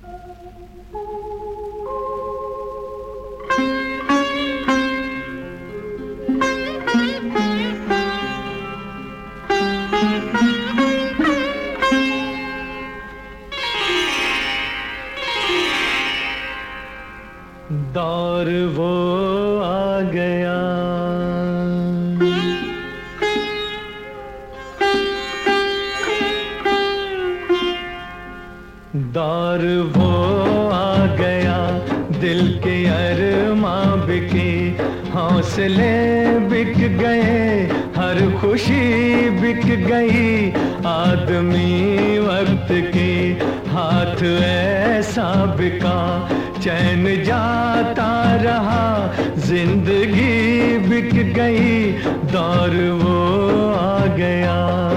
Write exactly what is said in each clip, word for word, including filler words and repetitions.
दौर वो आ गया, दौर वो आ गया, दिल के अरमां बिके, हौसले बिक गए, हर खुशी बिक गई। आदमी वक्त के हाथ ऐसा बिका, चैन जाता रहा, जिंदगी बिक गई। दौर वो आ गया।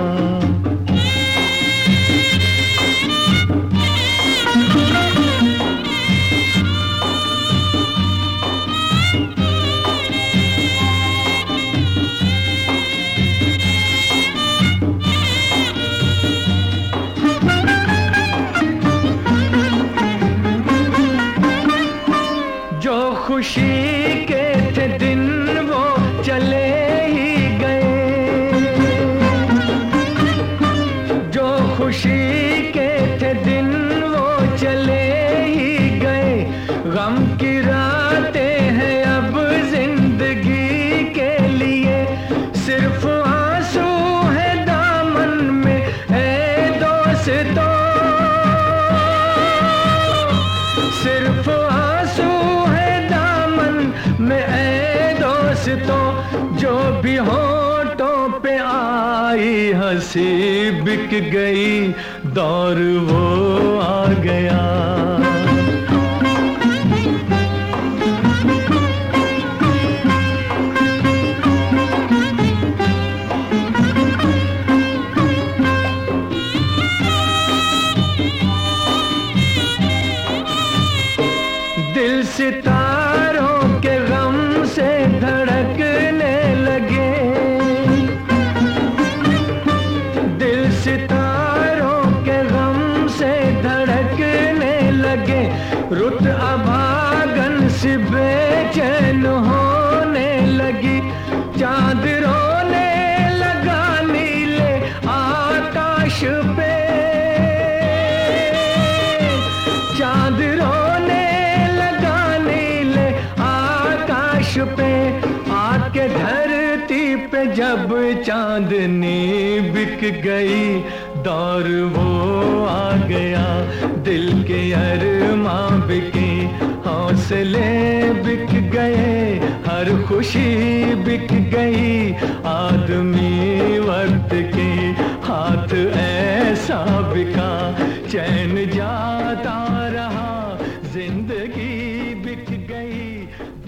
जो खुशी के थे दिन वो चले ही गए, जो खुशी के थे दिन वो चले ही गए। गम की रातें हैं अब जिंदगी के लिए, सिर्फ आंसू है दामन में ऐ दोस्तों, सिर्फ आंसू में ऐ दोस्तों। जो भी होठों पे आई हंसी बिक गई। दौर वो आ गया। दिल सितारों के गम से धड़कने लगे, दिल सितारों के गम से धड़कने लगे। रुत अभागन सी बेचैन होने लगी, चांद रोने लगा नीले आकाश पे, चांद रोने पे। आके धरती पे जब चांदनी बिक गई। दौर वो आ गया, दिल के अरमां बिके, हौसले बिक गए, हर खुशी बिक गई। आदमी वक्त के हाथ ऐसा बिका, चैन जाता रहा, जिंदगी बिक गई।